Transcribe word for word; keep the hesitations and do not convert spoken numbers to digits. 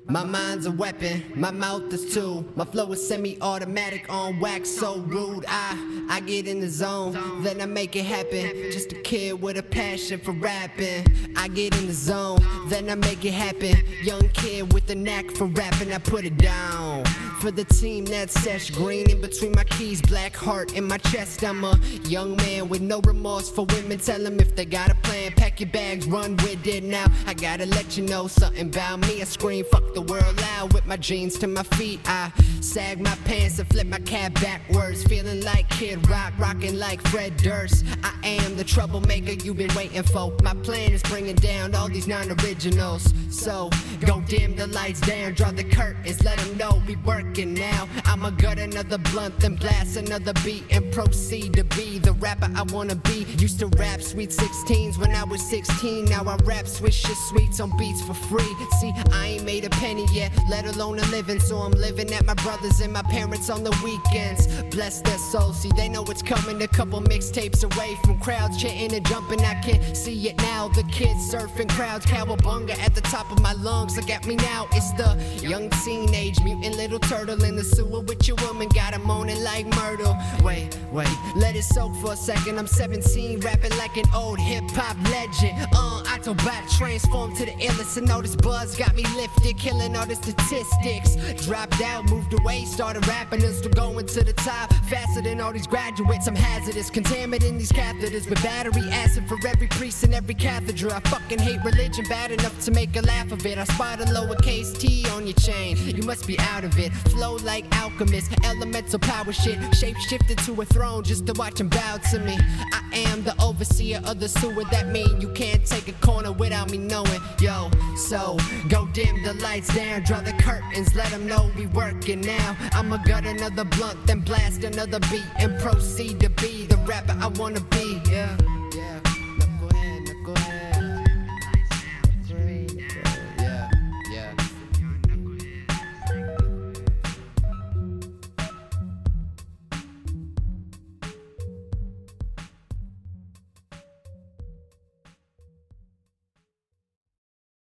My mind's a weapon, my mouth is too. My flow is semi-automatic on wax, so rude. I, I get in the zone, then I make it happen. Just a kid with a passion for rapping. I get in the zone, then I make it happen. Young kid with a knack for rapping, I put it down. For the team that's Sesh Green, in between my keys, black heart in my chest. I'm a young man with no remorse for women. Tell them if they got a plan, pack your bags, run with it now. I gotta let you know something about me. I scream, fuck the world loud with my jeans to my feet. I sag my pants and flip my cap backwards, feeling like Kid Rock, rocking like Fred Durst. I am the troublemaker you've been waiting for. My plan is bringing down all these non-originals. So go dim the lights down, draw the curtains, let them know we working now. I'ma gut another blunt, then blast another beat and proceed to be the rapper I wanna be. Used to rap sweet sixteens when I was sixteen. Now I rap Swisher Sweets on beats for free. See, I ain't made a penny yet, let alone a living, so I'm living at my brother's and my parents on the weekends. Bless their souls, see they know it's coming. A couple mixtapes away from crowds chanting and jumping. I can see it now, the kids surfing crowds, cowabunga at the top of my lungs. Look at me now, it's the young teenage mutant little turtle in the sewer with your woman, got him moaning like Myrtle. Wait, wait, let it soak for a second. I'm seventeen, rapping like an old hip-hop legend. Uh, Autobot transformed to the illest, and all this buzz got me lifted, killing all the statistics. Dropped out, moved away, started rapping and still going to the top. Faster than all these graduates, I'm hazardous, contaminating these catheters with battery acid for every priest and every cathedra. I fucking hate religion bad enough to make a laugh of it. I spot a lowercase T on your chain, you must be out of it. Flow like alchemist, elemental power shit, shape shifted to a throne just to watch him bow to me. I am the overseer of the sewer, that mean you can't take a corner without me knowing. Yo, so go dim the lights down, draw the curtains, let them know we working now. I'ma gut another blunt, then blast another beat and proceed to be the rapper I wanna be. Yeah, yeah.